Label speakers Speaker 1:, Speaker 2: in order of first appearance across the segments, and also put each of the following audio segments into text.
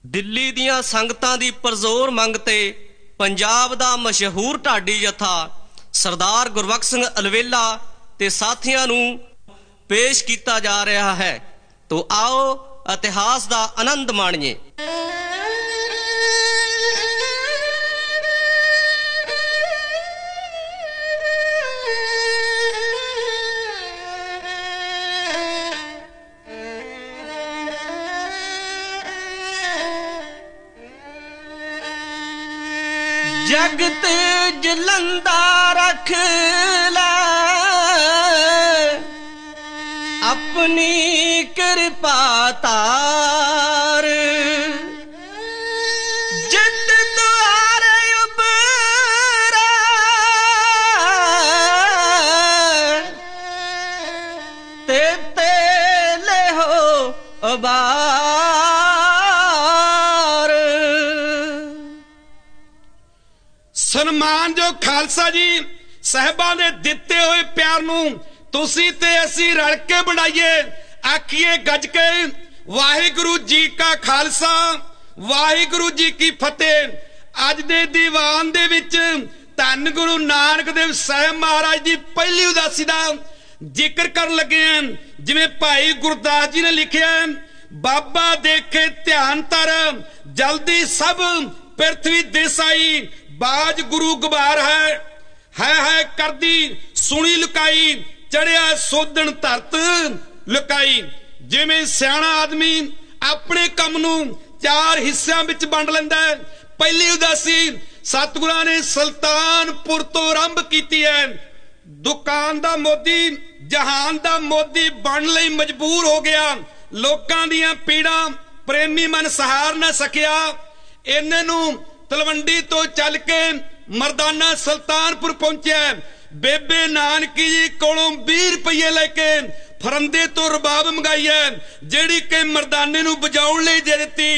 Speaker 1: ਦਿੱਲੀ ਦੀਆਂ ਸੰਗਤਾਂ ਦੀ ਪਰਜ਼ੋਰ ਮੰਗ ਤੇ ਪੰਜਾਬ ਦਾ ਮਸ਼ਹੂਰ ਢਾਡੀ ਜਥਾ ਸਰਦਾਰ ਗੁਰਬਖਸ਼ ਸਿੰਘ ਅਲਵੇਲਾ ਤੇ ਸਾਥੀਆਂ ਨੂੰ ਪੇਸ਼ ਕੀਤਾ ਜਾ ਰਿਹਾ ਹੈ। ਤੋ ਆਓ ਇਤਿਹਾਸ ਦਾ ਆਨੰਦ ਮਾਣੀਏ। जगत जलंदा रख ले अपनी कृपा तार, जित द्वारे उबरा ते ले हो उबार।
Speaker 2: सन्मान जो खालसा जी साहिबां दे दिते हुए प्यार नूं तुसीं ते असीं रल के बनाईए। आखिए गज के वाहिगुरु जी का खालसा वाहिगुरु जी की फतेह। अज दे दीवान दे विच धन गुरु नानक देव साहिब महाराज दी पहली उदासी दा जिक्र करन लगे हैं। जिवें भाई गुरदास जी ने लिखिआ, बाबा देखे ध्यान तर जल्दी सब पृथ्वी दिसाई, बाज गुरु गुबार है करदी सुनी लुकाई, चढ़िया सोधन धरत लुकाई। जिवें सियाणा आदमी अपने कम नूं चार हिस्सिਆਂ ਵਿੱਚ ਵੰਡ ਲੈਂਦਾ है। पहली उदासी सतगुरां ने सुल्तानपुर तो आरंभ कीती है। दुकान दा मोदी जहान दा मोदी बन लई मजबूर हो गया। लोकां दीयां पीड़ां प्रेमी मन सहार ना सकिया। इन्हां नूं तलवंडी तो चल के मरदाना सुल्तानपुर पहुंचा। बेबे नानकी जी कोलों 20 रुपये लेके फरंदे तो रबाब मंगाई है, जेड़ी के मरदाने नूं बजाउण लई दे दित्ती।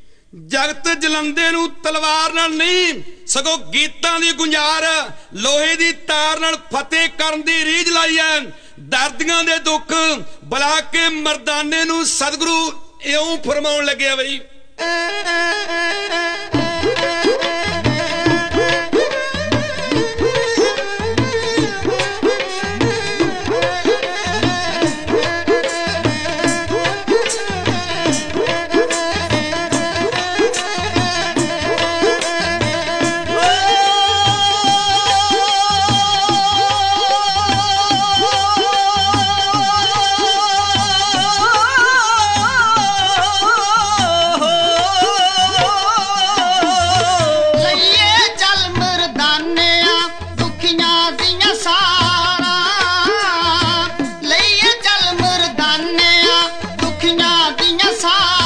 Speaker 2: जगत जलंदे नूं तलवार नाल नहीं सगों गीतां दी गुंजार लोहे दी तार नाल फतेह करन दी रीझ लाई है। दर्दियां दे दुख बुला के मरदाने नूं सतगुरु इउं फरमाउण लगे बई।
Speaker 3: सारा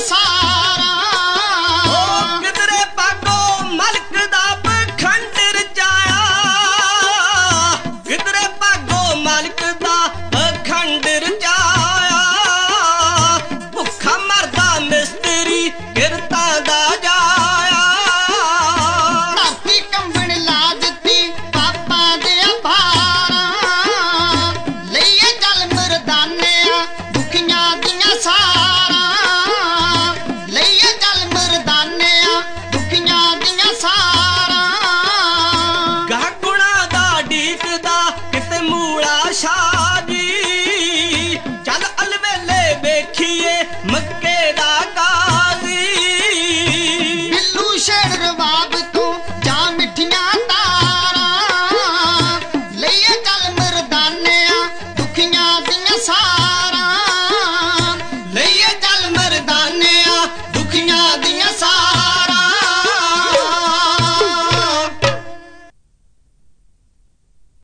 Speaker 3: ਸਾਹ